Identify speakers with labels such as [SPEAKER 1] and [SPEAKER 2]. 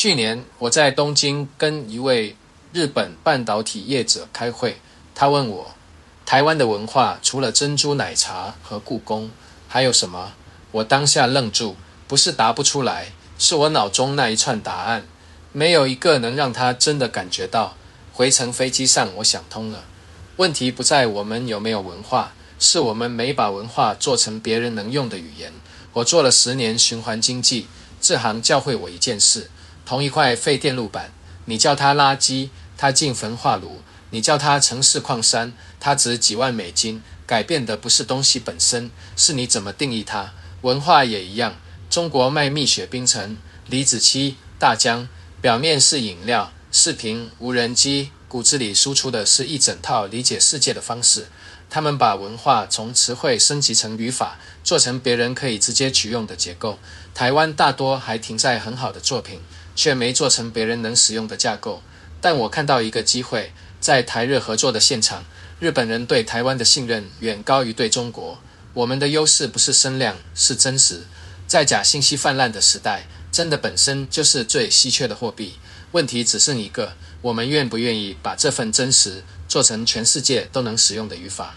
[SPEAKER 1] 去年我在东京跟一位日本半导体业者开会，他问我，台湾的文化除了珍珠奶茶和故宫，还有什么？我当下愣住，不是答不出来，是我脑中那一串答案，没有一个能让他真的感觉到。回程飞机上，我想通了，问题不在我们有没有文化，是我们没把文化做成别人能用的语言。我做了10年循环经济，这行教会我一件事，同一块废电路板，你叫它垃圾，它进焚化炉；你叫它城市矿山，它值几万美金。改变的不是东西本身，是你怎么定义它。文化也一样，中国卖蜜雪冰城、李子柒、大疆，表面是饮料、视频、无人机，骨子里输出的是一整套理解世界的方式。他们把文化从词汇升级成语法，做成别人可以直接取用的结构。台湾大多还停在很好的作品，却没做成别人能使用的架构。但我看到一个机会，在台日合作的现场，日本人对台湾的信任远高于对中国。我们的优势不是声量，是真实。在假信息泛滥的时代，真的本身就是最稀缺的货币。问题只剩一个，我们愿不愿意把这份真实做成全世界都能使用的语法。